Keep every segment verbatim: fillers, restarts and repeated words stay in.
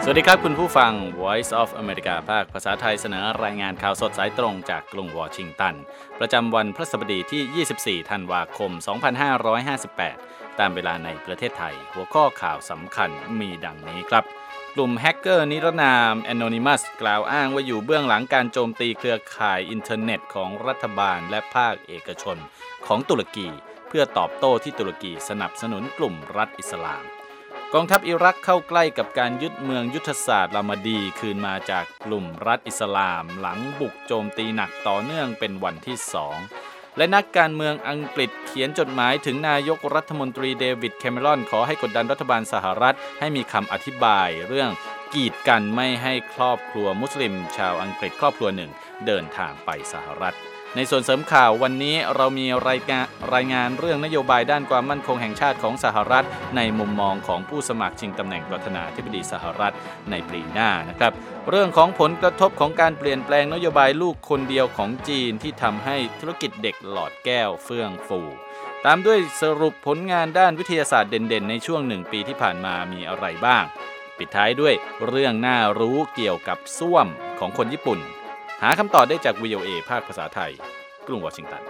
วัสดีครับคุณผู้ฟัง Voice of America ภาคภาษาไทยเสนอรายงานข่าวสดสายตรงจากกรุงวอชิงตันประจำวันพฤหัสบดีที่ยี่สิบสี่ธันวาคมสองพันห้าร้อยห้าสิบแปดตามเวลาในประเทศไทยหัวข้อข่าวสำคัญมีดังนี้ครับกลุ่มแฮกเกอร์นิรนาม Anonymous กล่าวอ้างว่าอยู่เบื้องหลังการโจมตีเครือข่ายอินเทอร์เน็ตของรัฐบาลและภาคเอกชนของตุรกีเพื่อตอบโต้ที่ตุรกีสนับสนุนกลุ่มรัฐอิสลามกองทัพอิรักเข้าใกล้กับการยึดเมืองยุทธศาสตร์ลามาดีคืนมาจากกลุ่มรัฐอิสลามหลังบุกโจมตีหนักต่อเนื่องเป็นวันที่สองและนักการเมืองอังกฤษเขียนจดหมายถึงนายกรัฐมนตรีเดวิดแคเมรอนขอให้กดดันรัฐบาลสหรัฐให้มีคำอธิบายเรื่องกีดกันไม่ให้ครอบครัวมุสลิมชาวอังกฤษครอบครัวหนึ่งเดินทางไปสหรัฐในส่วนเสริมข่าววันนี้เรามีรายงานรายงานเรื่องนโยบายด้านความมั่นคงแห่งชาติของสหรัฐในมุมมองของผู้สมัครชิงตำแหน่งประธานาธิบดีสหรัฐในปีหน้านะครับเรื่องของผลกระทบของการเปลี่ยนแปลงนโยบายลูกคนเดียวของจีนที่ทำให้ธุรกิจเด็กหลอดแก้วเฟื่องฟูตามด้วยสรุปผลงานด้านวิทยาศาสตร์เด่นๆในช่วงหนึ่งปีที่ผ่านมามีอะไรบ้างปิดท้ายด้วยเรื่องน่ารู้เกี่ยวกับส้วมของคนญี่ปุ่นหาคำตอบได้จาก วี โอ เอ ภาคภาษาไทยกรุงวอชิงตัน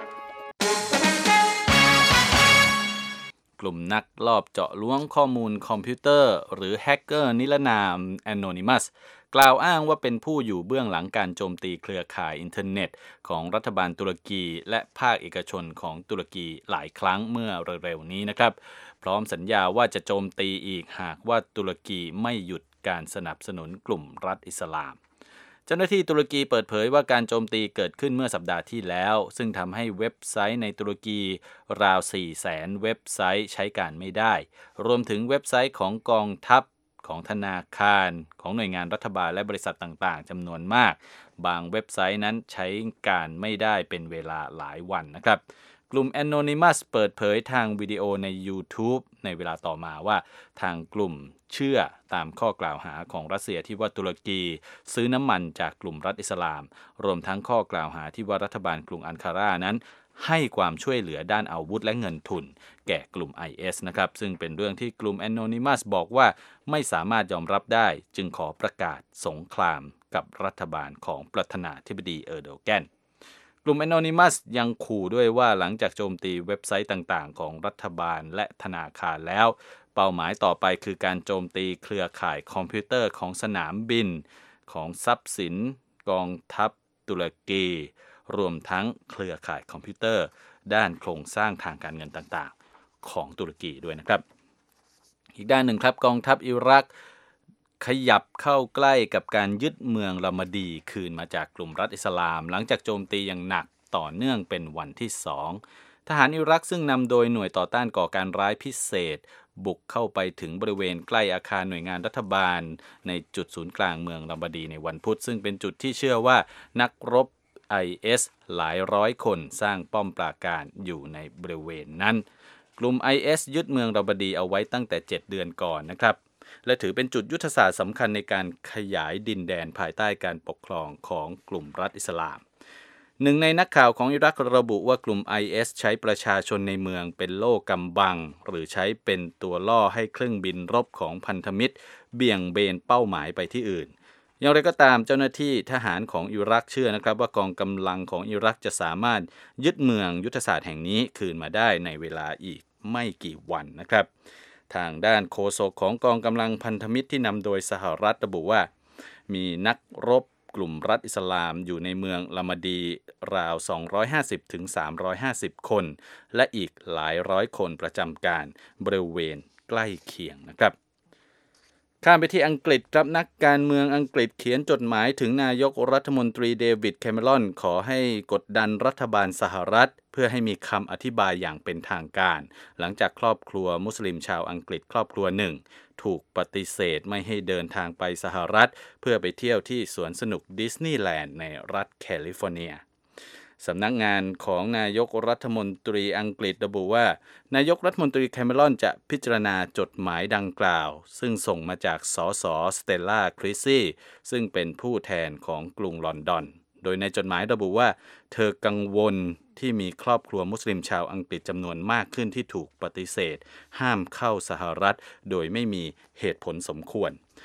กลุ่มนักลอบเจาะล้วงข้อมูลคอมพิวเตอร์หรือแฮกเกอร์นิรนาม Anonymous กล่าวอ้างว่าเป็นผู้อยู่เบื้องหลังการโจมตีเครือข่ายอินเทอร์เน็ตของรัฐบาลตุรกีและภาคเอกชนของตุรกีหลายครั้งเมื่อเร็วๆนี้นะครับพร้อมสัญญาว่าจะโจมตีอีกหากว่าตุรกีไม่หยุดการสนับสนุนกลุ่มรัฐอิสลามเจ้าหน้าที่ตุรกีเปิดเผยว่าการโจมตีเกิดขึ้นเมื่อสัปดาห์ที่แล้วซึ่งทำให้เว็บไซต์ในตุรกีราว สี่แสน เว็บไซต์ใช้การไม่ได้รวมถึงเว็บไซต์ของกองทัพของธนาคารของหน่วยงานรัฐบาลและบริษัทต่างๆจำนวนมากบางเว็บไซต์นั้นใช้การไม่ได้เป็นเวลาหลายวันนะครับกลุ่ม Anonymous เปิดเผยทางวิดีโอใน YouTube ในเวลาต่อมาว่าทางกลุ่มเชื่อตามข้อกล่าวหาของรัสเซียที่ว่าตุรกีซื้อน้ำมันจากกลุ่มรัฐอิสลามรวมทั้งข้อกล่าวหาที่ว่ารัฐบาลกรุงอันการานั้นให้ความช่วยเหลือด้านอาวุธและเงินทุนแก่กลุ่ม ไอ เอส นะครับซึ่งเป็นเรื่องที่กลุ่ม Anonymous บอกว่าไม่สามารถยอมรับได้จึงขอประกาศสงครามกับรัฐบาลของประธานาธิบดีเออร์โดแกนกลุ่ม Anonymous ยังขู่ด้วยว่าหลังจากโจมตีเว็บไซต์ต่างๆของรัฐบาลและธนาคารแล้วเป้าหมายต่อไปคือการโจมตีเครือข่ายคอมพิวเตอร์ของสนามบินของทรัพย์สินกองทัพตุรกีรวมทั้งเครือข่ายคอมพิวเตอร์ด้านโครงสร้างทางการเงินต่างๆของตุรกีด้วยนะครับอีกด้านหนึ่งครับกองทัพอิรักขยับเข้าใกล้กับการยึดเมืองลามาดีคืนมาจากกลุ่มรัฐอิสลามหลังจากโจมตีอย่างหนักต่อเนื่องเป็นวันที่สองทหารอิรักซึ่งนำโดยหน่วยต่อต้านก่อการร้ายพิเศษบุกเข้าไปถึงบริเวณใกล้อาคารหน่วยงานรัฐบาลในจุดศูนย์กลางเมืองลามาดีในวันพุธซึ่งเป็นจุดที่เชื่อว่านักรบ ไอ เอส หลายร้อยคนสร้างป้อมปราการอยู่ในบริเวณนั้นกลุ่ม ไอ เอส ยึดเมืองลามาดีเอาไว้ตั้งแต่เจ็ดเดือนก่อนนะครับและถือเป็นจุดยุทธศาสตร์สำคัญในการขยายดินแดนภายใต้การปกครองของกลุ่มรัฐอิสลามหนึ่งในนักข่าวของอิรักระบุว่ากลุ่ม ไอ เอส ใช้ประชาชนในเมืองเป็นโล่กำบังหรือใช้เป็นตัวล่อให้เครื่องบินรบของพันธมิตรเบี่ยงเบนเป้าหมายไปที่อื่นอย่างไรก็ตามเจ้าหน้าที่ทหารของอิรักเชื่อนะครับว่ากองกำลังของอิรักจะสามารถยึดเมืองยุทธศาสตร์แห่งนี้คืนมาได้ในเวลาอีกไม่กี่วันนะครับทางด้านโฆษกของกองกำลังพันธมิตรที่นำโดยสหรัฐระบุว่ามีนักรบกลุ่มรัฐอิสลามอยู่ในเมืองลามาดีราว สองร้อยห้าสิบถึงสามร้อยห้าสิบ คนและอีกหลายร้อยคนประจำการบริเวณใกล้เคียงนะครับข้ามไปที่อังกฤษครับนักการเมืองอังกฤษเขียนจดหมายถึงนายกรัฐมนตรีเดวิดแคเมรอนขอให้กดดันรัฐบาลสหรัฐเพื่อให้มีคำอธิบายอย่างเป็นทางการหลังจากครอบครัวมุสลิมชาวอังกฤษครอบครัวหนึ่งถูกปฏิเสธไม่ให้เดินทางไปสหรัฐเพื่อไปเที่ยวที่สวนสนุกดิสนีย์แลนด์ในรัฐแคลิฟอร์เนียสำนักงานของนายกรัฐมนตรีอังกฤษระบุว่านายกรัฐมนตรีแคเมรอนจะพิจารณาจดหมายดังกล่าวซึ่งส่งมาจากสสสเตลล่าคริสซี่ซึ่งเป็นผู้แทนของกรุงลอนดอนโดยในจดหมายระบุว่าเธอกังวลที่มีครอบครัวมุสลิมชาวอังกฤษจำนวนมากขึ้นที่ถูกปฏิเสธห้ามเข้าสหรัฐโดยไม่มีเหตุผลสมควร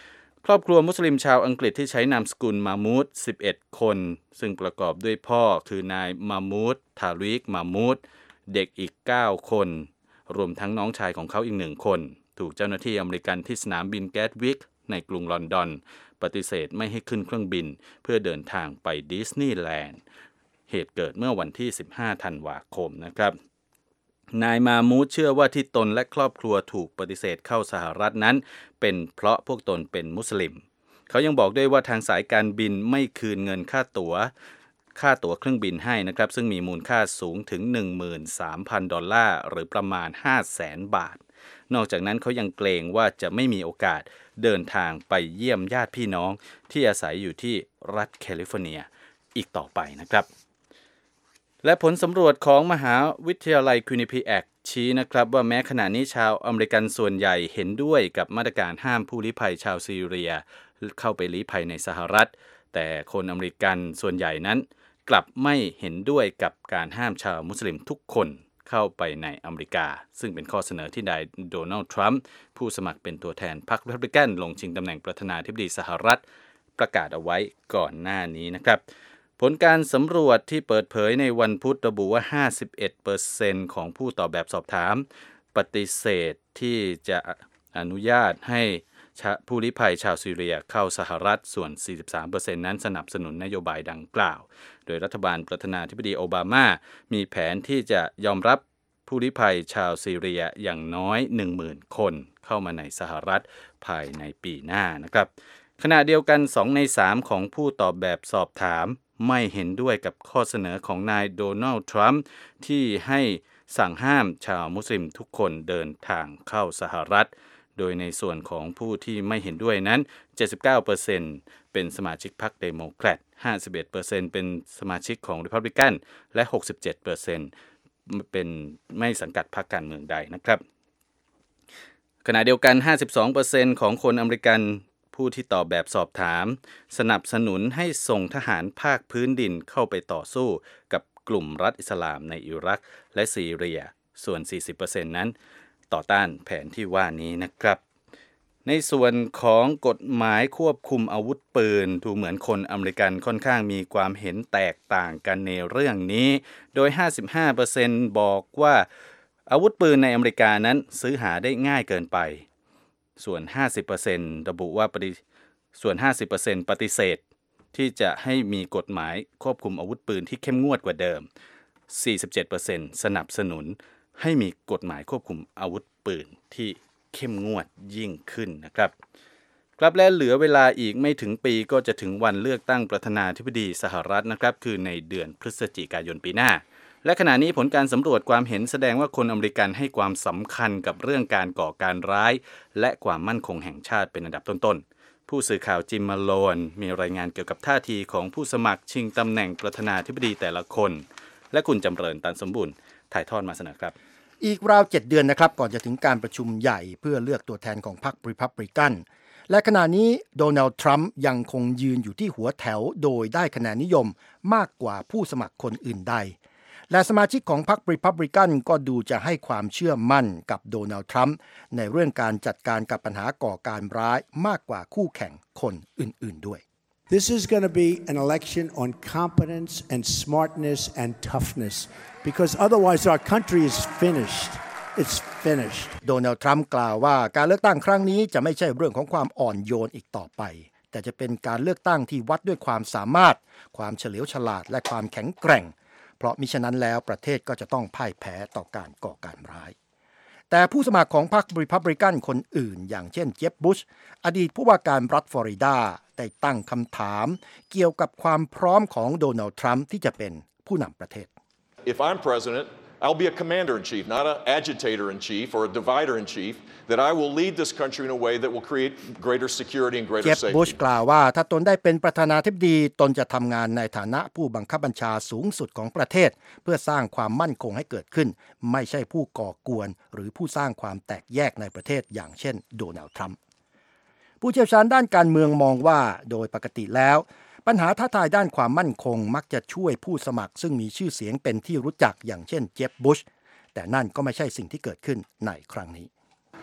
ครอบครัวมุสลิมชาวอังกฤษที่ใช้นามสกุลมามูดสิบเอ็ดคนซึ่งประกอบด้วยพ่อคือนายมามูดทาริกมามูดเด็กอีกเก้าคนรวมทั้งน้องชายของเขาอีกหนึ่งคนถูกเจ้าหน้าที่อเมริกันที่สนามบินแกตวิกในกรุงลอนดอนปฏิเสธไม่ให้ขึ้นเครื่องบินเพื่อเดินทางไปดิสนีย์แลนด์เหตุเกิดเมื่อวันที่สิบห้าธันวาคมนะครับนายมามูดเชื่อว่าที่ตนและครอบครัวถูกปฏิเสธเข้าสหรัฐนั้นเป็นเพราะพวกตนเป็นมุสลิมเขายังบอกด้วยว่าทางสายการบินไม่คืนเงินค่าตั๋วค่าตั๋วเครื่องบินให้นะครับซึ่งมีมูลค่าสูงถึง หนึ่งหมื่นสามพัน ดอลลาร์หรือประมาณ ห้าแสน บาทนอกจากนั้นเขายังเกรงว่าจะไม่มีโอกาสเดินทางไปเยี่ยมญาติพี่น้องที่อาศัยอยู่ที่รัฐแคลิฟอร์เนียอีกต่อไปนะครับและผลสำรวจของมหาวิทยาลัยควินนิพีแอคชี้นะครับว่าแม้ขณะนี้ชาวอเมริกันส่วนใหญ่เห็นด้วยกับมาตรการห้ามผู้ลี้ภัยชาวซีเรียเข้าไปลี้ภัยในสหรัฐแต่คนอเมริกันส่วนใหญ่นั้นกลับไม่เห็นด้วยกับการห้ามชาวมุสลิมทุกคนเข้าไปในอเมริกาซึ่งเป็นข้อเสนอที่นายโดนัลด์ทรัมป์ผู้สมัครเป็นตัวแทนพรรครีพับลิกันลงชิงตำแหน่งประธานาธิบดีสหรัฐประกาศเอาไว้ก่อนหน้านี้นะครับผลการสำรวจที่เปิดเผยในวันพุธระบุว่า ห้าสิบเอ็ดเปอร์เซ็นต์ ของผู้ตอบแบบสอบถามปฏิเสธที่จะอนุญาตให้ผู้ลี้ภัยชาวซีเรียเข้าสหรัฐส่วน สี่สิบสามเปอร์เซ็นต์ นั้นสนับสนุนนโยบายดังกล่าวโดยรัฐบาลประธานาธิบดีโอบามามีแผนที่จะยอมรับผู้ลี้ภัยชาวซีเรียอย่างน้อย หนึ่งหมื่น คนเข้ามาในสหรัฐภายในปีหน้านะครับขณะเดียวกันสองในสามของผู้ตอบแบบสอบถามไม่เห็นด้วยกับข้อเสนอของนายโดนัลด์ทรัมป์ที่ให้สั่งห้ามชาวมุสลิมทุกคนเดินทางเข้าสหรัฐโดยในส่วนของผู้ที่ไม่เห็นด้วยนั้น เจ็ดสิบเก้าเปอร์เซ็นต์ เป็นสมาชิกพรรคเดโมแครต ห้าสิบเอ็ดเปอร์เซ็นต์ เป็นสมาชิกของรีพับลิกันและ หกสิบเจ็ดเปอร์เซ็นต์ เป็นไม่สังกัดพรรคการเมืองใดนะครับขณะเดียวกัน ห้าสิบสองเปอร์เซ็นต์ ของคนอเมริกันผู้ที่ตอบแบบสอบถามสนับสนุนให้ส่งทหารภาคพื้นดินเข้าไปต่อสู้กับกลุ่มรัฐอิสลามในอิรักและซีเรียส่วน สี่สิบเปอร์เซ็นต์ นั้นต่อต้านแผนที่ว่านี้นะครับในส่วนของกฎหมายควบคุมอาวุธปืนดูเหมือนคนอเมริกันค่อนข้างมีความเห็นแตกต่างกันในเรื่องนี้โดย ห้าสิบห้าเปอร์เซ็นต์ บอกว่าอาวุธปืนในอเมริกานั้นซื้อหาได้ง่ายเกินไปส่วน ห้าสิบเปอร์เซ็นต์ ระบุว่าปฏิส่วน ห้าสิบเปอร์เซ็นต์ ปฏิเสธที่จะให้มีกฎหมายควบคุมอาวุธปืนที่เข้มงวดกว่าเดิม สี่สิบเจ็ดเปอร์เซ็นต์ สนับสนุนให้มีกฎหมายควบคุมอาวุธปืนที่เข้มงวดยิ่งขึ้นนะครับครับและเหลือเวลาอีกไม่ถึงปีก็จะถึงวันเลือกตั้งประธานาธิบดีสหรัฐนะครับคือในเดือนพฤศจิกายนปีหน้าและขณะนี้ผลการสำรวจความเห็นแสดงว่าคนอเมริกันให้ความสำคัญกับเรื่องการก่อการร้ายและความมั่นคงแห่งชาติเป็นอันดับต้นๆผู้สื่อข่าวจิมมาโลนมีรายงานเกี่ยวกับท่าทีของผู้สมัครชิงตำแหน่งประธานาธิบดีแต่ละคนและคุณจำเริญตันสมบูรณ์ถ่ายทอดมาเสนอครับอีกราวเจ็ดเดือนนะครับก่อนจะถึงการประชุมใหญ่เพื่อเลือกตัวแทนของพรรครีพับลิกันและขณะนี้โดนัลด์ทรัมป์ยังคงยืนอยู่ที่หัวแถวโดยได้คะแนนนิยมมากกว่าผู้สมัครคนอื่นใดและสมาชิกของพรรครีพับลิกันก็ดูจะให้ความเชื่อมั่นกับโดนัลด์ทรัมป์ในเรื่องการจัดการกับปัญหาก่อการร้ายมากกว่าคู่แข่งคนอื่นๆด้วย This is going to be an election on competence and smartness and toughness because otherwise our country is finished. It's finished. โดนัลด์ทรัมป์กล่าวว่าการเลือกตั้งครั้งนี้จะไม่ใช่เรื่องของความอ่อนโยนอีกต่อไปแต่จะเป็นการเลือกตั้งที่วัดด้วยความสามารถความเฉลียวฉลาดและความแข็งแกร่งเพราะมิฉะนั้นแล้วประเทศก็จะต้องพ่ายแพ้ต่อการก่อการร้ายแต่ผู้สมัครของพรรครีพับลิกันคนอื่นอย่างเช่นเจฟบุชอดีตผู้ว่าการรัฐฟลอริดาได้ตั้งคำถามเกี่ยวกับความพร้อมของโดนัลด์ทรัมป์ที่จะเป็นผู้นำประเทศ If I'm president, I'll be a commander-in-chief, not an agitator-in-chief or a divider-in-chief, that I will lead this country in a way that will create greater security and greater safety. เจฟบุชกล่าวว่าถ้าตนได้เป็นประธานาธิบดีตนจะทำงานในฐานะผู้บังคับบัญชาสูงสุดของประเทศเพื่อสร้างความมั่นคงให้เกิดขึ้นไม่ใช่ผู้ก่อกวนหรือผู้สร้างความแตกแยกในประเทศอย่างเช่นโดนัลด์ทรัมป์ผู้เชี่ยวชาญด้านการเมืองมองว่าโดยปกติแล้วปัญหาท้าทายด้านความมั่นคงมักจะช่วยผู้สมัครซึ่งมีชื่อเสียงเป็นที่รู้จักอย่างเช่นเจฟบุชแต่นั่นก็ไม่ใช่สิ่งที่เกิดขึ้นในครั้งนี้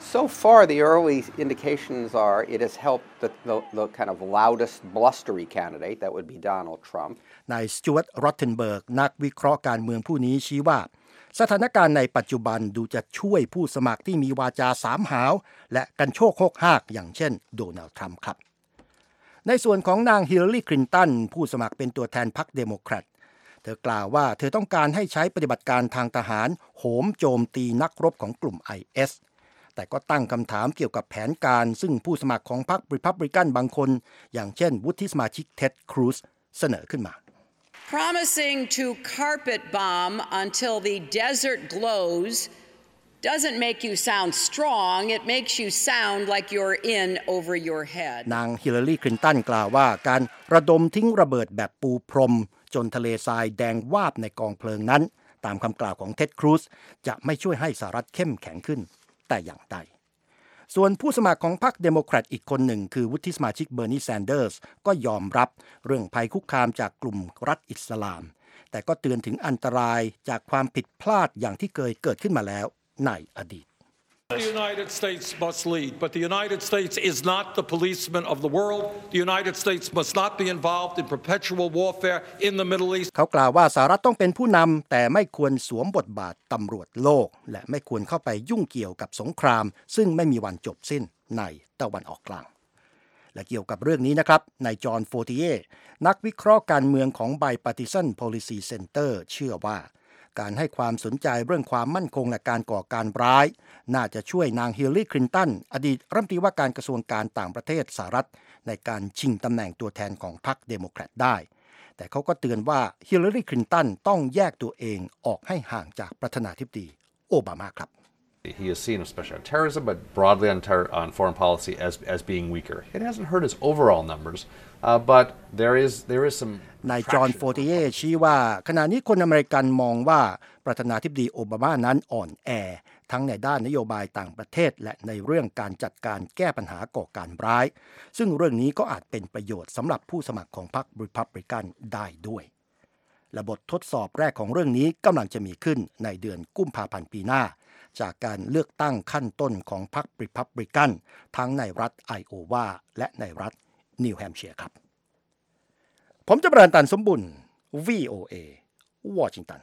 So far, the early indications are it has helped the, the, the kind of loudest, blustery candidate, that would be Donald Trump. นายสจ๊วต รอตเทนเบิร์กนักวิเคราะห์การเมืองผู้นี้ชี้ว่าสถานการณ์ในปัจจุบันดูจะช่วยผู้สมัครที่มีวาจาสามหาวและกันโชคโคกฮากอย่างเช่นโดนัลด์ทรัมป์ครับในส่วนของนางฮิลลารีคลินตันผู้สมัครเป็นตัวแทนพรรคเดโมแครตเธอกล่าวว่าเธอต้องการให้ใช้ปฏิบัติการทางทหารโหมโจมตีนักรบของกลุ่ม ไอ เอส แต่ก็ตั้งคำถามเกี่ยวกับแผนการซึ่งผู้สมัครของพรรครีพับลิกันบางคนอย่างเช่นวุฒิสมาชิกเท็ด ครูซเสนอขึ้นมา Promising to carpet bomb until the desert glows doesn't make you sound strong, it makes you sound like you're in over your head. นางฮิลลารีคลินตันกล่าวว่าการระดมทิ้งระเบิดแบบปูพรมจนทะเลทรายแดงวาบในกองเพลิงนั้นตามคำกล่าวของเท็ด ครูซจะไม่ช่วยให้สหรัฐเข้มแข็งขึ้นแต่อย่างใดส่วนผู้สมัครของพรรคเดโมแครตอีกคนหนึ่งคือวุฒิสมาชิกเบอร์นีแซนเดอร์สก็ยอมรับเรื่องภัยคุกคามจากกลุ่มรัฐอิสลามแต่ก็เตือนถึงอันตรายจากความผิดพลาดอย่างที่เคยเกิดขึ้นมาแล้วในอดีต The United States must lead, but the United States is not the policeman of the world. The United States must not be involved in perpetual warfare in the Middle East. เขากล่าวว่าสหรัฐต้องเป็นผู้นำแต่ไม่ควรสวมบทบาทตำรวจโลกและไม่ควรเข้าไปยุ่งเกี่ยวกับสงครามซึ่งไม่มีวันจบสิ้นในตะวันออกกลางและเกี่ยวกับเรื่องนี้นะครับนายจอห์น โฟติเย่นักวิเคราะห์การเมืองของ Bipartisan Policy Center เชื่อว่าการให้ความสนใจเรื่องความมั่นคงและการก่อการร้ายน่าจะช่วยนางฮิลลารีคลินตันอดีตรัฐมนตรีว่าการกระทรวงการต่างประเทศสหรัฐในการชิงตำแหน่งตัวแทนของพรรคเดโมแครตได้แต่เขาก็เตือนว่าฮิลลารีคลินตันต้องแยกตัวเองออกให้ห่างจากประธานาธิบดีโอบามาครับ He is seen, especially on terrorism, but broadly on, ter- on foreign policy, as as being weaker. It hasn't hurt his overall numbers, uh, but there is there is some. นายจอห์น โฟติเย่ชี้ว่าขณะนี้คนอเมริกันมองว่าประธานาธิบดีโอบามานั้นอ่อนแอทั้งในด้านนโยบายต่างประเทศและในเรื่องการจัดการแก้ปัญหาก่อการร้ายซึ่งเรื่องนี้ก็อาจเป็นประโยชน์สำหรับผู้สมัครของพรรครีพับลิกันได้ด้วยและบททดสอบแรกของเรื่องนี้กำลังจะมีขึ้นในเดือนกุมภาพันธ์ปีหน้าจากการเลือกตั้งขั้นต้นของพรรครีพับลิกันทั้งในรัฐไอโอวาและในรัฐนิวแฮมป์เชียร์ครับผมจะบรรตันสมบุญ วี โอ เอ วอชิงตัน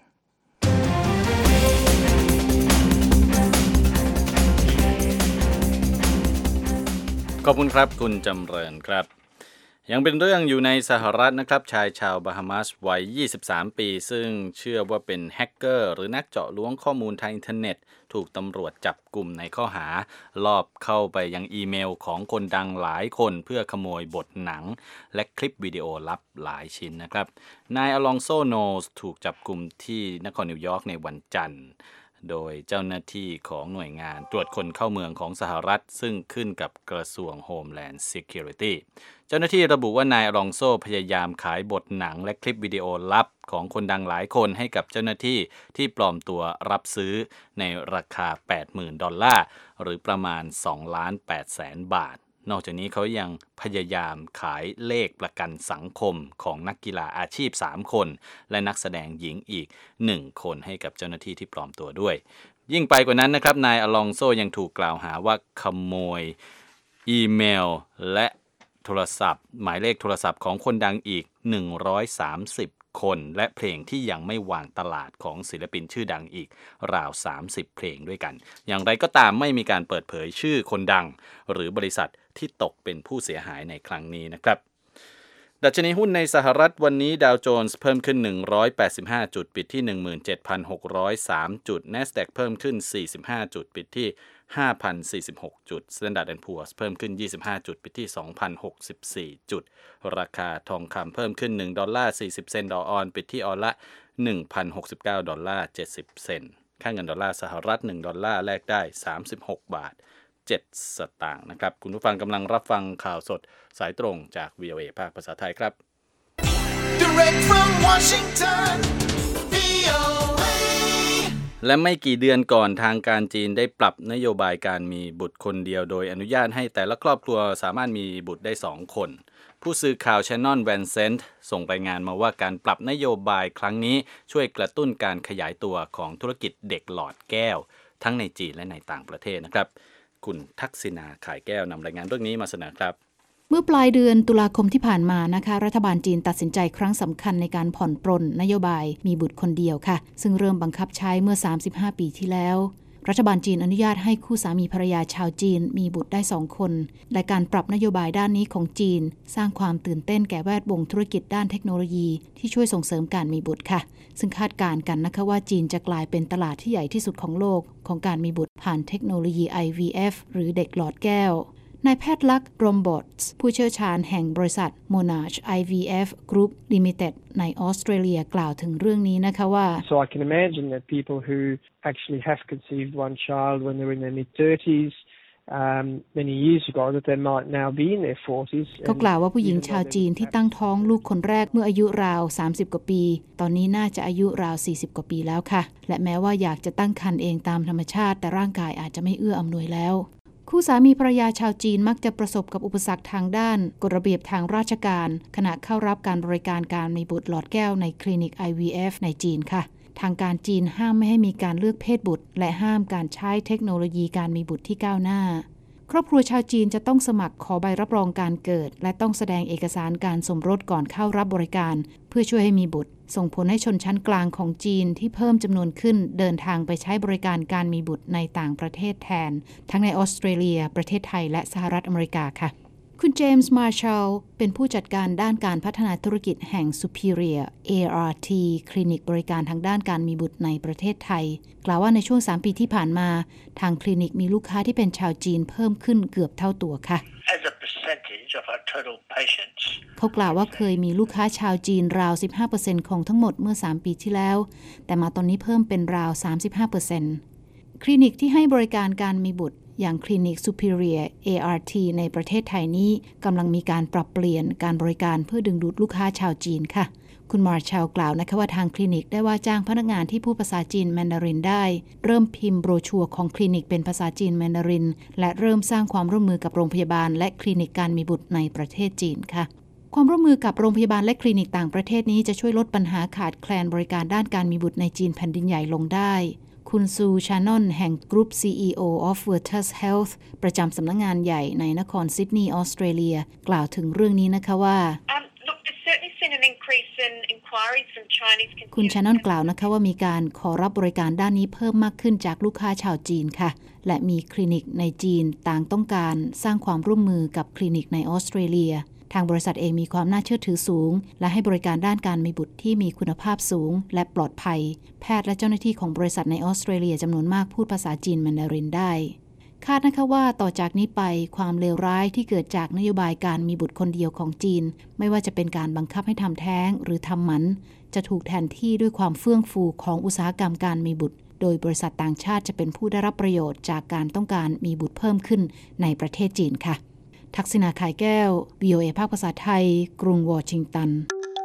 ขอบคุณครับคุณจำเริญครับยังเป็นเรื่องอยู่ในสหรัฐนะครับชายชาวบาฮามาสวัยยี่สิบสามปีซึ่งเชื่อว่าเป็นแฮกเกอร์หรือนักเจาะล้วงข้อมูลทางอินเทอร์เน็ตถูกตำรวจจับกลุ่มในข้อหาลอบเข้าไปยังอีเมลของคนดังหลายคนเพื่อขโมยบทหนังและคลิปวิดีโอลับหลายชิ้นนะครับนายอลองโซโนสถูกจับกลุ่มที่นครนิวยอร์กในวันจันทร์โดยเจ้าหน้าที่ของหน่วยงานตรวจคนเข้าเมืองของสหรัฐซึ่งขึ้นกับกระทรวง Homeland Security เจ้าหน้าที่ระบุว่านายอลองโซพยายามขายบทหนังและคลิปวิดีโอลับของคนดังหลายคนให้กับเจ้าหน้าที่ที่ปลอมตัวรับซื้อในราคา แปดหมื่น ดอลลาร์หรือประมาณ สองล้านแปดแสน บาทนอกจากนี้เขายังพยายามขายเลขประกันสังคมของนักกีฬาอาชีพสามคนและนักแสดงหญิงอีกหนึ่งคนให้กับเจ้าหน้าที่ที่ปลอมตัวด้วยยิ่งไปกว่านั้นนะครับนายอลองโซยังถูกกล่าวหาว่าขโมยอีเมลและโทรศัพท์หมายเลขโทรศัพท์ของคนดังอีกหนึ่งร้อยสามสิบคนและเพลงที่ยังไม่วางตลาดของศิลปินชื่อดังอีกราวสามสิบเพลงด้วยกันอย่างไรก็ตามไม่มีการเปิดเผยชื่อคนดังหรือบริษัทที่ตกเป็นผู้เสียหายในครั้งนี้นะครับดัชนีหุ้นในสหรัฐวันนี้ดาวโจนส์เพิ่มขึ้นหนึ่งร้อยแปดสิบห้าจุดปิดที่ หนึ่งหมื่นเจ็ดพันหกร้อยสาม จุด NASDAQ เพิ่มขึ้นสี่สิบห้าจุดปิดที่ ห้าพันสี่สิบหก จุด Standard แอนด์ Poor's เพิ่มขึ้นยี่สิบห้าจุดปิดที่ สองพันหกสิบสี่ จุดราคาทองคำเพิ่มขึ้นหนึ่งดอลลาร์สี่สิบเซนต์ต่อออนซ์ปิดที่ออนซ์ละ หนึ่งพันหกสิบเก้า ดอลลาร์เจ็ดสิบเซนต์ค่าเงินดอลลาร์สหรัฐหนึ่งดอลลาร์แลกได้สามสิบหกบาทเจ็ดสตางค์นะครับคุณผู้ฟังกำลังรับฟังข่าวสดสายตรงจาก วี โอ เอ ภาคภาษาไทยครับ Direct from Washington วี โอ เอ และไม่กี่เดือนก่อนทางการจีนได้ปรับนโยบายการมีบุตรคนเดียวโดยอนุญาตให้แต่ละครอบครัวสามารถมีบุตรได้สองคนผู้สื่อข่าวแชนนอนแวนเซนต์ส่งรายงานมาว่าการปรับนโยบายครั้งนี้ช่วยกระตุ้นการขยายตัวของธุรกิจเด็กหลอดแก้วทั้งในจีนและในต่างประเทศนะครับคุณทักษิณาข่ายแก้วนำรายงานเรื่องนี้มาเสนอครับเมื่อปลายเดือนตุลาคมที่ผ่านมานะคะรัฐบาลจีนตัดสินใจครั้งสำคัญในการผ่อนปรนนโยบายมีบุตรคนเดียวค่ะซึ่งเริ่มบังคับใช้เมื่อสามสิบห้าปีที่แล้วรัฐบาลจีนอนุญาตให้คู่สามีภรรยาชาวจีนมีบุตรได้สองคนและการปรับนโยบายด้านนี้ของจีนสร้างความตื่นเต้นแก่แวดวงธุรกิจด้านเทคโนโลยีที่ช่วยส่งเสริมการมีบุตรค่ะซึ่งคาดการณ์กันนะคะว่าจีนจะกลายเป็นตลาดที่ใหญ่ที่สุดของโลกของการมีบุตรผ่านเทคโนโลยี ไอ วี เอฟ หรือเด็กหลอดแก้วนายแพทย์ลักษณ์รมบอทส์ผู้เชี่ยวชาญแห่งบริษัท Monash ไอ วี เอฟ Group Limited ในออสเตรเลียกล่าวถึงเรื่องนี้นะคะว่า So I can imagine that people who actually have conceived one child when they're in their mid thirties um many years ago that they might now be in their forties เขากล่าวว่าผู้หญิงชาวจีนที่ตั้งท้องลูกคนแรกเมื่ออายุราวสามสิบกว่าปีตอนนี้น่าจะอายุราวสี่สิบกว่าปีแล้วค่ะและแม้ว่าอยากจะตั้งครรภ์เองตามธรรมชาติแต่ร่างกายอาจจะไม่เอื้ออำนวยแล้วคู่สามีภรรยาชาวจีนมักจะประสบกับอุปสรรคทางด้านกฎระเบียบทางราชการขณะเข้ารับการบริการการมีบุตรหลอดแก้วในคลินิก ไอ วี เอฟ ในจีนค่ะทางการจีนห้ามไม่ให้มีการเลือกเพศบุตรและห้ามการใช้เทคโนโลยีการมีบุตรที่ก้าวหน้าครอบครัวชาวจีนจะต้องสมัครขอใบรับรองการเกิดและต้องแสดงเอกสารการสมรสก่อนเข้ารับบริการเพื่อช่วยให้มีบุตรส่งผลให้ชนชั้นกลางของจีนที่เพิ่มจำนวนขึ้นเดินทางไปใช้บริการการมีบุตรในต่างประเทศแทนทั้งในออสเตรเลียประเทศไทยและสหรัฐอเมริกาค่ะคุณเจมส์มาร์ชัลเป็นผู้จัดการด้านการพัฒนาธุรกิจแห่ง Superior เอ อาร์ ที คลินิกบริการทางด้านการมีบุตรในประเทศไทยกล่าวว่าในช่วงสามปีที่ผ่านมาทางคลินิกมีลูกค้าที่เป็นชาวจีนเพิ่มขึ้นเกือบเท่าตัวค่ะ As a percentage of our total patients เขากล่าวว่าเคยมีลูกค้าชาวจีนราว สิบห้าเปอร์เซ็นต์ ของทั้งหมดเมื่อสามปีที่แล้วแต่มาตอนนี้เพิ่มเป็นราว สามสิบห้าเปอร์เซ็นต์ คลินิกที่ให้บริการการมีบุตรอย่างคลินิก Superior เอ อาร์ ที ในประเทศไทยนี้กำลังมีการปรับเปลี่ยนการบริการเพื่อดึงดูดลูกค้าชาวจีนค่ะคุณมาร์ชัลกล่าวนะคะว่าทางคลินิกได้ว่าจ้างพนักงานที่พูดภาษาจีนแมนดารินได้เริ่มพิมพ์โบรชัวร์ของคลินิกเป็นภาษาจีนแมนดารินและเริ่มสร้างความร่วมมือกับโรงพยาบาลและคลินิกการมีบุตรในประเทศจีนค่ะความร่วมมือกับโรงพยาบาลและคลินิกต่างประเทศนี้จะช่วยลดปัญหาขาดแคลนบริการด้านการมีบุตรในจีนแผ่นดินใหญ่ลงได้คุณซูชานอนแห่ง Group ซี อี โอ of Virtus Health ประจำสำนักงานใหญ่ในนครซิดนีย์ออสเตรเลียกล่าวถึงเรื่องนี้นะคะว่า um, look, there's certainly been an increase in inquiries from Chinese consumers คุณชานอนกล่าวนะคะว่ามีการขอรับบริการด้านนี้เพิ่มมากขึ้นจากลูกค้าชาวจีนค่ะและมีคลินิกในจีนต่างต้องการสร้างความร่วมมือกับคลินิกในออสเตรเลียทางบริษัทเองมีความน่าเชื่อถือสูงและให้บริการด้านการมีบุตรที่มีคุณภาพสูงและปลอดภัยแพทย์และเจ้าหน้าที่ของบริษัทในออสเตรเลียจำนวนมากพูดภาษาจีนแมนดารินได้คาดนะคะว่าต่อจากนี้ไปความเลวร้ายที่เกิดจากนโยบายการมีบุตรคนเดียวของจีนไม่ว่าจะเป็นการบังคับให้ทำแท้งหรือทำหมันจะถูกแทนที่ด้วยความเฟื่องฟูของอุตสาหกรรมการมีบุตรโดยบริษัทต่างชาติจะเป็นผู้ได้รับประโยชน์จากการต้องการมีบุตรเพิ่มขึ้นในประเทศจีนค่ะทักษิณา ข่ายแก้ว วี โอ เอ ภาคภาษาไทยกรุงวอชิงตัน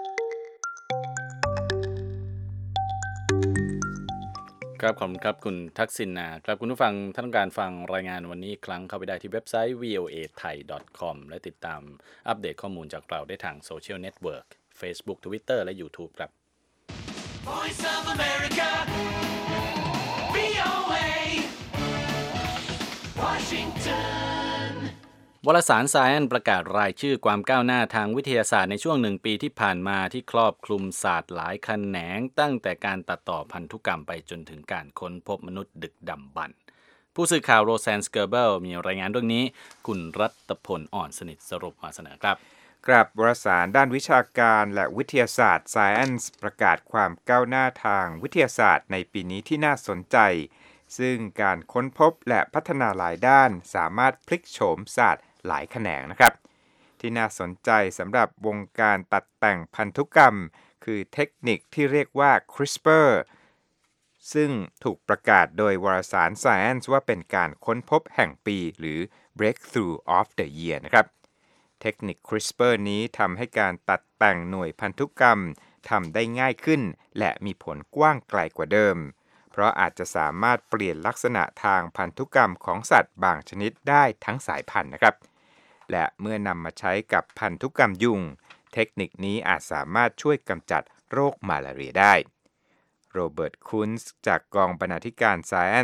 ครับขอบคุณครับคุณทักษิณาครับคุณผู้ฟังท่านต้องการฟังรายงานวันนี้อีกครั้งเข้าไปได้ที่เว็บไซต์ วี โอ เอ ไทย ดอท คอม และติดตามอัปเดตข้อมูลจากเราได้ทางโซเชียลเน็ตเวิร์ก Facebook Twitter และ YouTube ครับ Voice of America วี โอ เอ Washingtonวารสาร Science ประกาศรายชื่อความก้าวหน้าทางวิทยาศาสตร์ในช่วงหนึ่งปีที่ผ่านมาที่ครอบคลุมศาสตร์หลายแขนงตั้งแต่การตัดต่อพันธุกรรมไปจนถึงการค้นพบมนุษย์ดึกดำบรรพ์ผู้สื่อข่าวโรแซน สเกอร์เบิลมีรายงานเรื่องนี้คุณรัตพลอ่อนสนิทสรุปมาเสนอครับครับวารสารด้านวิชาการและวิทยาศาสตร์ Science ประกาศความก้าวหน้าทางวิทยาศาสตร์ในปีนี้ที่น่าสนใจซึ่งการค้นพบและพัฒนาหลายด้านสามารถพลิกโฉมศาสตร์หลายแขนงนะครับที่น่าสนใจสำหรับวงการตัดแต่งพันธุกรรมคือเทคนิคที่เรียกว่า CRISPR ซึ่งถูกประกาศโดยวารสาร Science ว่าเป็นการค้นพบแห่งปีหรือ Breakthrough of the Year นะครับเทคนิค CRISPR นี้ทำให้การตัดแต่งหน่วยพันธุกรรมทำได้ง่ายขึ้นและมีผลกว้างไกลกว่าเดิมเพราะอาจจะสามารถเปลี่ยนลักษณะทางพันธุกรรมของสัตว์บางชนิดได้ทั้งสายพันธุ์นะครับและเมื่อนำมาใช้กับพันธุกรรมยุงเทคนิคนี้อาจสามารถช่วยกำจัดโรคมาลาเรียได้โรเบิร์ต คุนส์จากกองบรรณาธิการ Science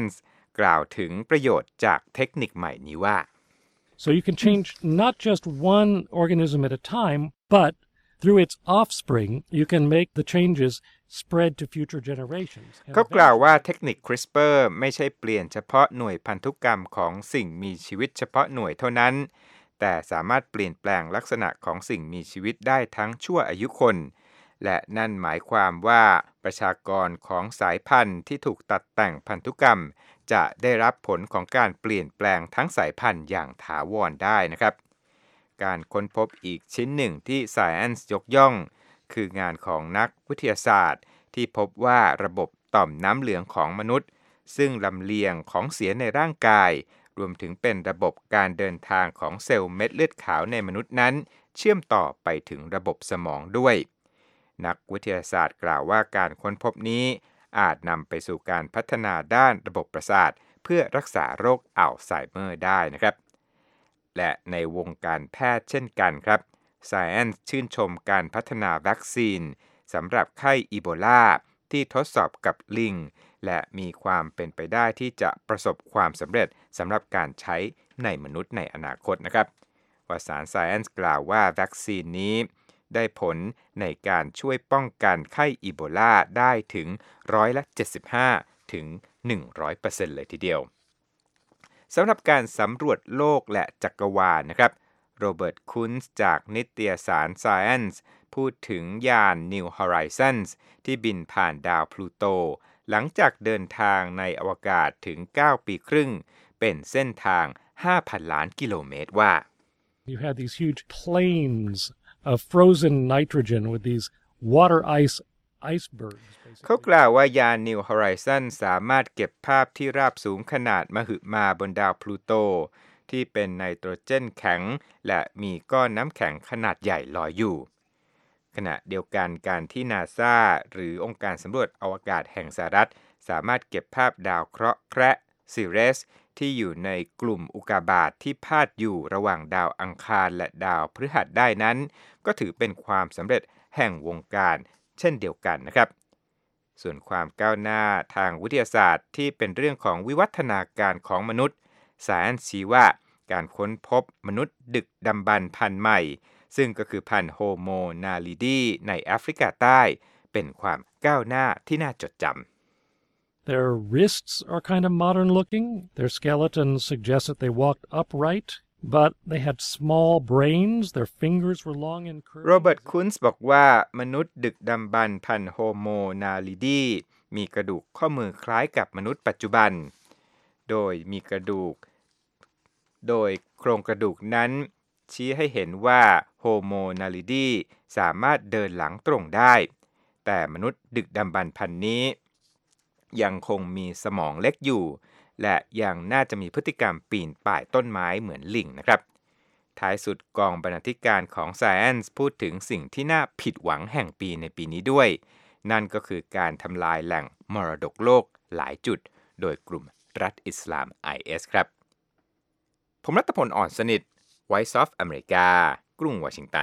กล่าวถึงประโยชน์จากเทคนิคใหม่นี้ว่า So you can change not just one organism at a time, but through its offspring, you can make the changes spread to future generations. เขากล่าวว่าเทคนิค CRISPR ไม่ใช่เปลี่ยนเฉพาะหน่วยพันธุกรรมของสิ่งมีชีวิตเฉพาะหน่วยเท่านั้นแต่สามารถเปลี่ยนแปลงลักษณะของสิ่งมีชีวิตได้ทั้งชั่วอายุคนและนั่นหมายความว่าประชากรของสายพันธุ์ที่ถูกตัดแต่งพันธุกรรมจะได้รับผลของการเปลี่ยนแปลงทั้งสายพันธุ์อย่างถาวรได้นะครับการค้นพบอีกชิ้นหนึ่งที่ Science ยกย่องคืองานของนักวิทยาศาสตร์ที่พบว่าระบบต่อมน้ำเหลืองของมนุษย์ซึ่งลำเลียงของเสียในร่างกายรวมถึงเป็นระบบการเดินทางของเซลล์เม็ดเลือดขาวในมนุษย์นั้นเชื่อมต่อไปถึงระบบสมองด้วยนักวิทยาศาสตร์กล่าวว่าการค้นพบนี้อาจนำไปสู่การพัฒนาด้านระบบประสาทเพื่อรักษาโรคอัลไซเมอร์ได้นะครับและในวงการแพทย์เช่นกันครับ Science ชื่นชมการพัฒนาวัคซีนสำหรับไข้อีโบลาที่ทดสอบกับลิงและมีความเป็นไปได้ที่จะประสบความสำเร็จสำหรับการใช้ในมนุษย์ในอนาคตนะครับวารสาร Science กล่าวว่าวัคซีนนี้ได้ผลในการช่วยป้องกันไข้อีโบลาได้ถึงร้อยละเจ็ดสิบห้าถึง หนึ่งร้อยเปอร์เซ็นต์ เลยทีเดียวสำหรับการสำรวจโลกและจักรวาลนะครับโรเบิร์ตคุนส์จากนิตยสาร Science พูดถึงยาน New Horizons ที่บินผ่านดาวพลูโตหลังจากเดินทางในอวกาศถึงเก้าปีครึ่งเป็นเส้นทาง ห้าพัน ล้านกิโลเมตรว่า You had these huge plains of frozen nitrogen with these water ice icebergs เขากล่าวว่ายาน New Horizons สามารถเก็บภาพที่ราบสูงขนาดมหึมาบนดาวพลูโตที่เป็นไนโตรเจนแข็งและมีก้อนน้ำแข็งขนาดใหญ่ลอยอยู่ขณะเดียวกันการที่ NASA หรือองค์การสำรวจอวกาศแห่งสหรัฐสามารถเก็บภาพดาวเคราะห์แคระซิเรสที่อยู่ในกลุ่มอุกกาบาตที่พาดอยู่ระหว่างดาวอังคารและดาวพฤหัสได้นั้นก็ถือเป็นความสำเร็จแห่งวงการเช่นเดียวกันนะครับส่วนความก้าวหน้าทางวิทยาศาสตร์ที่เป็นเรื่องของวิวัฒนาการของมนุษย์Scienceชี้ว่าการค้นพบมนุษย์ดึกดำบรรพ์พันธุ์ใหม่ซึ่งก็คือพันธุ์โฮโมนาลิดีในแอฟริกาใต้เป็นความก้าวหน้าที่น่าจดจำ Their wrists are kind of modern looking. Their skeletons suggest that they walked upright, but they had small brains. Their fingers were long and curved. โรเบิร์ตคุนส์บอกว่ามนุษย์ดึกดำบรรพ์พันธุ์โฮโมนาลิดีมีกระดูกข้อมือคล้ายกับมนุษย์ปัจจุบันโดยมีกระดูกโดยโครงกระดูกนั้นชี้ให้เห็นว่าโฮโมนาลิดีสามารถเดินหลังตรงได้แต่มนุษย์ดึกดำบรรพ์พันธุ์นี้ยังคงมีสมองเล็กอยู่และยังน่าจะมีพฤติกรรมปีนป่ายต้นไม้เหมือนลิงนะครับท้ายสุดกองบรรณาธิการของ Science พูดถึงสิ่งที่น่าผิดหวังแห่งปีในปีนี้ด้วยนั่นก็คือการทำลายแหล่งมรดกโลกหลายจุดโดยกลุ่มรัฐอิสลาม ไอ เอส ครับผมรัตพล อ่อนสนิท Voice of America กรุงวอชิงตัน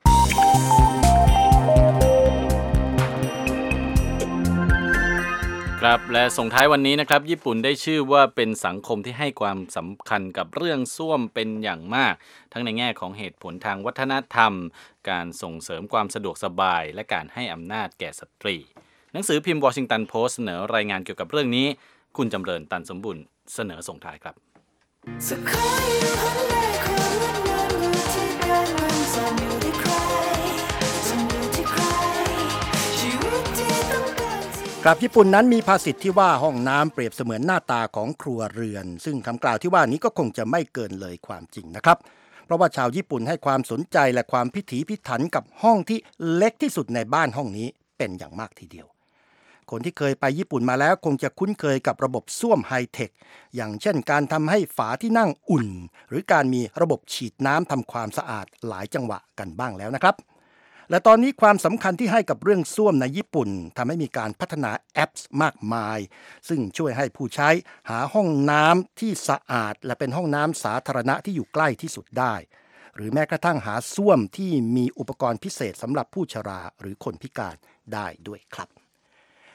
ครับและส่งท้ายวันนี้นะครับญี่ปุ่นได้ชื่อว่าเป็นสังคมที่ให้ความสำคัญกับเรื่องส้วมเป็นอย่างมากทั้งในแง่ของเหตุผลทางวัฒนธรรมการส่งเสริมความสะดวกสบายและการให้อำนาจแก่สตรีหนังสือพิมพ์ Washington Post เสนอรายงานเกี่ยวกับเรื่องนี้คุณจำเริญตันสมบุญเสนอส่งท้ายครับครับญี่ปุ่นนั้นมีภาษิตที่ว่าห้องน้ำเปรียบเสมือนหน้าตาของครัวเรือนซึ่งคำกล่าวที่ว่านี้ก็คงจะไม่เกินเลยความจริงนะครับเพราะว่าชาวญี่ปุ่นให้ความสนใจและความพิถีพิถันกับห้องที่เล็กที่สุดในบ้านห้องนี้เป็นอย่างมากทีเดียวคนที่เคยไปญี่ปุ่นมาแล้วคงจะคุ้นเคยกับระบบส้วมไฮเทคอย่างเช่นการทำให้ฝาที่นั่งอุ่นหรือการมีระบบฉีดน้ำทำความสะอาดหลายจังหวะกันบ้างแล้วนะครับและตอนนี้ความสำคัญที่ให้กับเรื่องส้วมในญี่ปุ่นทำให้มีการพัฒนาแอปมากมายซึ่งช่วยให้ผู้ใช้หาห้องน้ำที่สะอาดและเป็นห้องน้ำสาธารณะที่อยู่ใกล้ที่สุดได้หรือแม้กระทั่งหาส้วมที่มีอุปกรณ์พิเศษสำหรับผู้ชราหรือคนพิการได้ด้วยครับ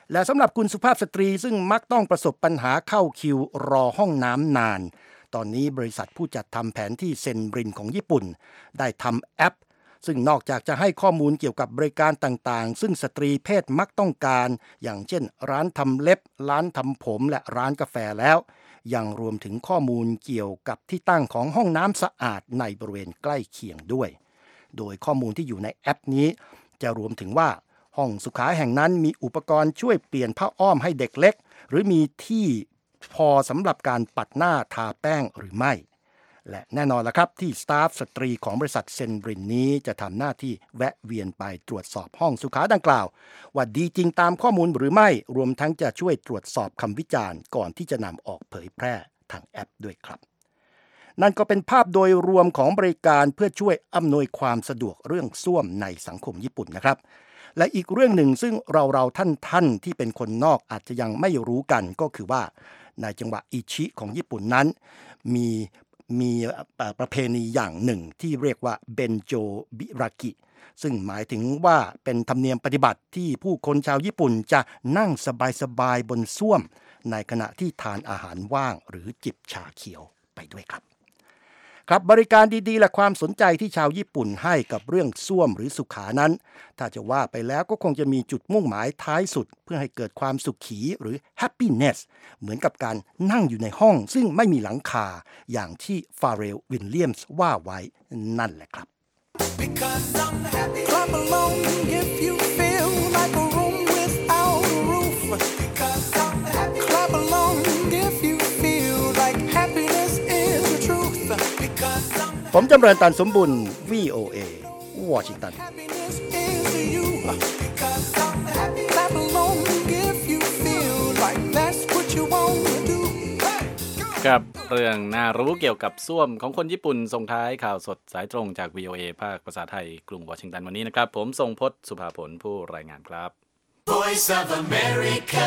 และสำหรับคุณสุภาพสตรีซึ่งมักต้องประสบปัญหาเข้าคิวรอห้องน้ำนานตอนนี้บริษัทผู้จัดทำแผนที่เซนรินของญี่ปุ่นได้ทำแอปซึ่งนอกจากจะให้ข้อมูลเกี่ยวกับบริการต่างๆซึ่งสตรีเพศมักต้องการอย่างเช่นร้านทำเล็บร้านทำผมและร้านกาแฟแล้วยังรวมถึงข้อมูลเกี่ยวกับที่ตั้งของห้องน้ำสะอาดในบริเวณใกล้เคียงด้วยโดยข้อมูลที่อยู่ในแอปนี้จะรวมถึงว่าห้องสุขาแห่งนั้นมีอุปกรณ์ช่วยเปลี่ยนผ้าอ้อมให้เด็กเล็กหรือมีที่พอสำหรับการปัดหน้าทาแป้งหรือไม่และแน่นอนละครับที่สตาฟสตรีของบริษัทเซนรินนี้จะทำหน้าที่แวะเวียนไปตรวจสอบห้องสุขาดังกล่าวว่าดีจริงตามข้อมูลหรือไม่รวมทั้งจะช่วยตรวจสอบคำวิจารณ์ก่อนที่จะนำออกเผยแพร่ทางแอปด้วยครับนั่นก็เป็นภาพโดยรวมของบริการเพื่อช่วยอำนวยความสะดวกเรื่องส้วมในสังคมญี่ปุ่นนะครับและอีกเรื่องหนึ่งซึ่งเราเราท่านท่านที่เป็นคนนอกอาจจะยังไม่รู้กันก็คือว่าในจังหวัดอิชิของญี่ปุ่นนั้นมีมีประเพณีอย่างหนึ่งที่เรียกว่าเบนโจบิรากิซึ่งหมายถึงว่าเป็นธรรมเนียมปฏิบัติที่ผู้คนชาวญี่ปุ่นจะนั่งสบายๆบนส้วมในขณะที่ทานอาหารว่างหรือจิบชาเขียวไปด้วยครับครับบริการดีๆและความสนใจที่ชาวญี่ปุ่นให้กับเรื่องส้วมหรือสุขานั้นถ้าจะว่าไปแล้วก็คงจะมีจุดมุ่งหมายท้ายสุดเพื่อให้เกิดความสุขีหรือ happiness เหมือนกับการนั่งอยู่ในห้องซึ่งไม่มีหลังคาอย่างที่ฟาเรลวิลเลียมส์ว่าไว้นั่นแหละครับ Because I'm happy. Clap along if you feel like a room without a roof. Because I'm happy. Clap along if you feel like happiness is the truth. Because I'm happy. ผมจำเริญตันสมบุญ วี โอ เอ วอชิงตัน Happiness is you. Because I'm happy. Clap along if you feel like that's what you want to do. ครับเรื่องน่ารู้เกี่ยวกับส้วมของคนญี่ปุ่นส่งท้ายข่าวสดสายตรงจาก วี โอ เอ ภาคภาษาไทยกรุงวอชิงตันวันนี้นะครับผมทรงพจน์สุภาผลผู้รายงานครับ Voice of America,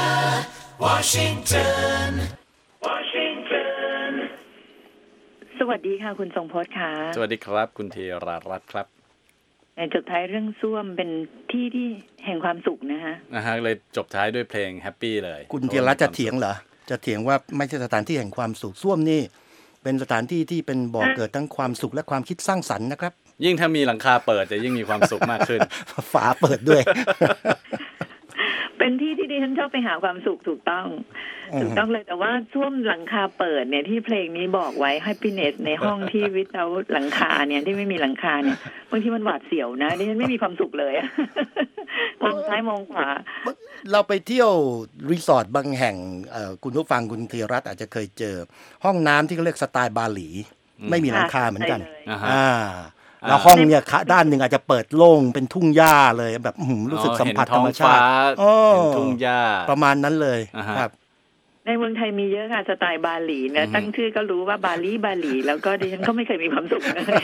Washington, Washington. สวัสดีค่ะคุณทรงพจน์ค่ะสวัสดีครับคุณธีรารัตน์ครับในจบท้ายเรื่องส้วมเป็นที่ที่แห่งความสุขนะฮะนะฮะเลยจบท้ายด้วยเพลงแฮปปี้เลยคุณธีรรัตน์จะเถียงเหรอจะเถียงว่าไม่ใช่สถานที่แห่งความสุขส้วมนี่เป็นสถานที่ที่เป็นบ่อเกิดทั้งความสุขและความคิดสร้างสรรค์นะครับยิ่งถ้ามีหลังคาเปิดจะยิ่งมีความสุขมากขึ้นฝาเปิดด้วยเป็นที่ที่ดิฉันชอบไปหาความสุขถูกต้องถูกต้องเลยแต่ว่าส้วมหลังคาเปิดเนี่ยที่เพลงนี้บอกไว้ happiness ในห้องที่วิทาหลังคาเนี่ยที่ไม่มีหลังคาเนี่ยบางทีมันหวาดเสียวนะดิฉันไม่มีความสุขเลยมองซ้ายมองขวาเราไปเที่ยวรีสอร์ทบางแห่งคุณผู้ฟังคุณธีรรัตน์อาจจะเคยเจอห้องน้ำที่เขาเรียกสไตล์บาหลีไม่มีหลังคาเหมือนกันอ่าแล้วห้องเนี่ยด้านหนึ่งอาจจะเปิดโล่งเป็นทุ่งหญ้าเลยแบบรู้สึกสัมผัสธรรมชาติเห็นทุ่งหญ้าประมาณนั้นเลยครับในเมืองไทยมีเยอะค่ะสไตล์บาหลีนะตั้งชื่อก็รู้ว่าบาหลีบาหลีแล้วก็ดิฉันก็ไม่เคยมีความสุขเลย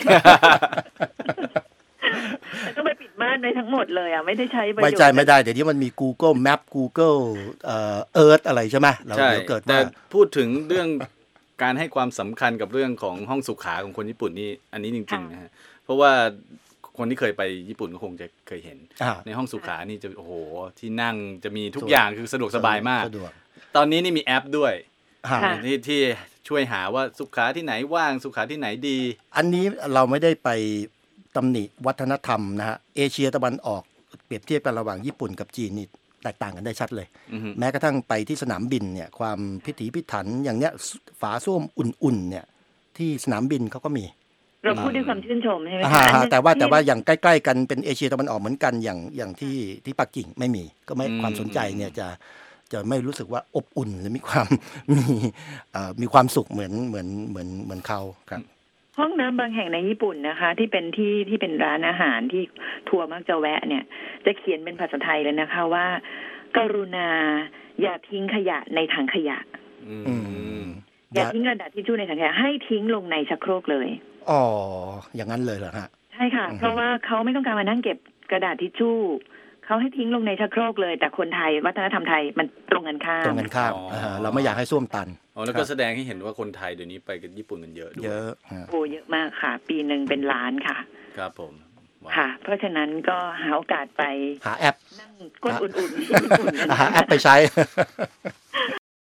ต้องไปปิดม่านในทั้งหมดเลยอ่ะไม่ได้ใช้ประโยชน์ไม่ใช่ไม่ได้เดี๋ยวนี้มันมี Google Map Google เอ่อ Earth อะไรใช่ไหมเราเดี๋ยวเกิดแต่พูดถึงเรื่องการให้ความสำคัญกับเรื่องของห้องสุขาของคนญี่ปุ่นนี่อันนี้จริงๆนะฮะเพราะว่าคนที่เคยไปญี่ปุ่นก็คงจะเคยเห็นในห้องสุขานี่จะโอ้โหที่นั่งจะมีทุกอย่างคือสะดวกสบายมากตอนนี้นี่มีแอปด้วยที่ที่ช่วยหาว่าสุขาที่ไหนว่างสุขาที่ไหนดีอันนี้เราไม่ได้ไปตำหนิวัฒนธรรมนะฮะเอเชียตะวันออกเปรียบเทียบกันระหว่างญี่ปุ่นกับจีนนี่แตกต่างกันได้ชัดเลยแม้กระทั่งไปที่สนามบินเนี่ยความพิถีพิถันอย่างเนี้ยฝาส้วมอุ่นๆเนี่ยที่สนามบินเขาก็มีเราพูดด้วยความชื่นชมใช่ไหมคะแต่ว่าแต่ว่าอย่างใกล้ๆกันเป็นเอเชียตะวันออกเหมือนกันอย่างอย่างที่ที่ปักกิ่งไม่มีก็ไม่ความสนใจเนี่ยจะจะไม่รู้สึกว่าอบอุ่นหรือมีความมีเอ่อมีความสุขเหมือนเหมือนเหมือนเหมือนเขาครับห้องน้ำบางแห่งในญี่ปุ่นนะคะที่เป็นที่ที่เป็นร้านอาหารที่ทัวร์มักจะแวะเนี่ยจะเขียนเป็นภาษาไทยเลยนะคะว่ากรุณาอย่าทิ้งขยะในถังขยะอย่าทิ้งกระดาษทิชชู่ในถังขยะให้ทิ้งลงในชักโครกเลยอ๋ออย่างนั้นเลยเหรอฮะใช่ค่ะเพราะว่าเขาไม่ต้องการมานั่งเก็บกระดาษทิชชู่เขาให้ทิ้งลงในชักโครกเลยแต่คนไทยวัฒนธรรมไทยมันตรงกันข้ามตรงกันข้ามเราไม่อยากให้ส้วมตันอ๋อแล้วก็แสดงให้เห็นว่าคนไทยเดี๋ยวนี้ไปกับญี่ปุ่นกันเยอะด้วยเยอะโอ้เยอะมากค่ะปีนึงเป็นล้านค่ะครับผมค่ะเพราะฉะนั้นก็หาโอกาสไปหาแอปนั่งก้นอุ่นๆที่ญี่ปุ่นกันหาแอปไปใช้